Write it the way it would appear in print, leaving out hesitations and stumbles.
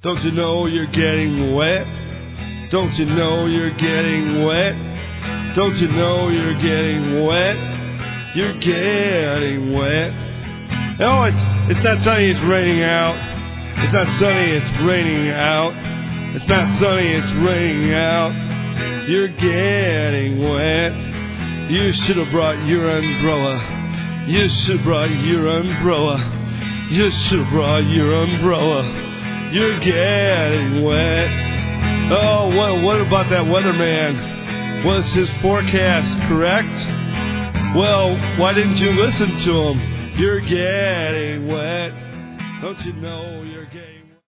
Don't you know you're getting wet? Don't you know you're getting wet? Don't you know you're getting wet? You're getting wet. Oh, it's not sunny, it's raining out. It's not sunny, it's raining out. It's not sunny, it's raining out. You're getting wet. You should have brought your umbrella. You should have brought your umbrella. You should have brought your umbrella. You're getting wet. Oh, what about that weatherman? Was his forecast correct? Well, why didn't you listen to him? You're getting wet. Don't you know you're getting